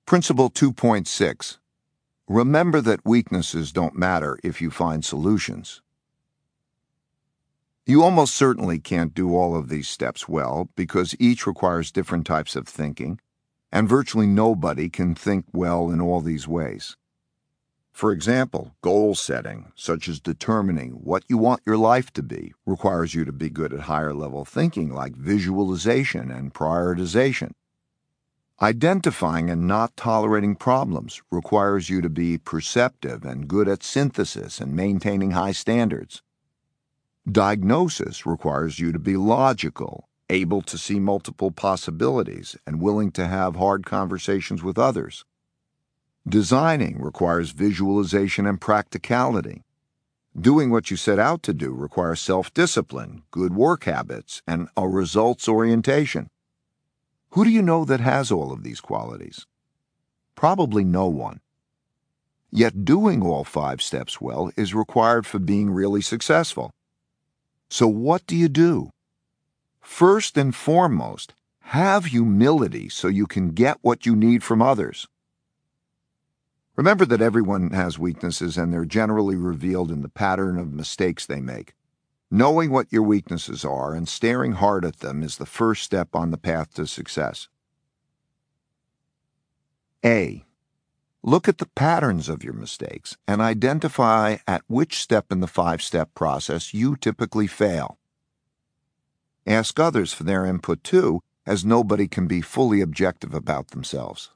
Principle 2.6. Remember that weaknesses don't matter if you find solutions. You almost certainly can't do all of these steps well because each requires different types of thinking, and virtually nobody can think well in all these ways. For example, goal setting, such as determining what you want your life to be, requires you to be good at higher-level thinking like visualization and prioritization. Identifying and not tolerating problems requires you to be perceptive and good at synthesis and maintaining high standards. Diagnosis requires you to be logical, able to see multiple possibilities, and willing to have hard conversations with others. Designing requires visualization and practicality. Doing what you set out to do requires self-discipline, good work habits, and a results orientation. Who do you know that has all of these qualities? Probably no one. Yet doing all 5 steps well is required for being really successful. So what do you do? First and foremost, have humility so you can get what you need from others. Remember that everyone has weaknesses and they're generally revealed in the pattern of mistakes they make. Knowing what your weaknesses are and staring hard at them is the first step on the path to success. A. Look at the patterns of your mistakes and identify at which step in the 5-step process you typically fail. Ask others for their input too, as nobody can be fully objective about themselves.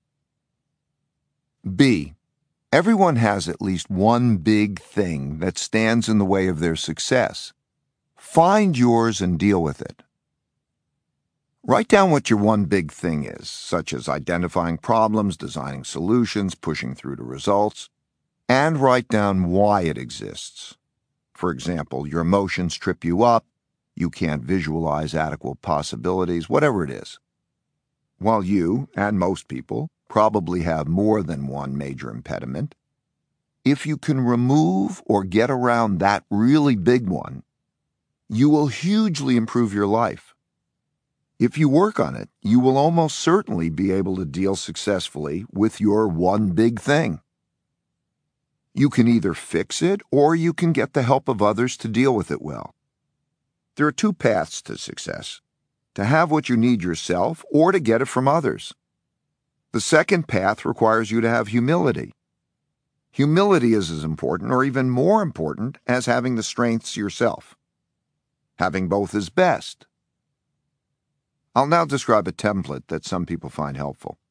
B. Everyone has at least one big thing that stands in the way of their success. Find yours and deal with it. Write down what your one big thing is, such as identifying problems, designing solutions, pushing through to results, and write down why it exists. For example, your emotions trip you up, you can't visualize adequate possibilities, whatever it is. While you, and most people, probably have more than one major impediment, if you can remove or get around that really big one, you will hugely improve your life. If you work on it, you will almost certainly be able to deal successfully with your one big thing. You can either fix it or you can get the help of others to deal with it well. There are 2 paths to success: to have what you need yourself or to get it from others. The second path requires you to have humility. Humility is as important or even more important as having the strengths yourself. Having both is best. I'll now describe a template that some people find helpful.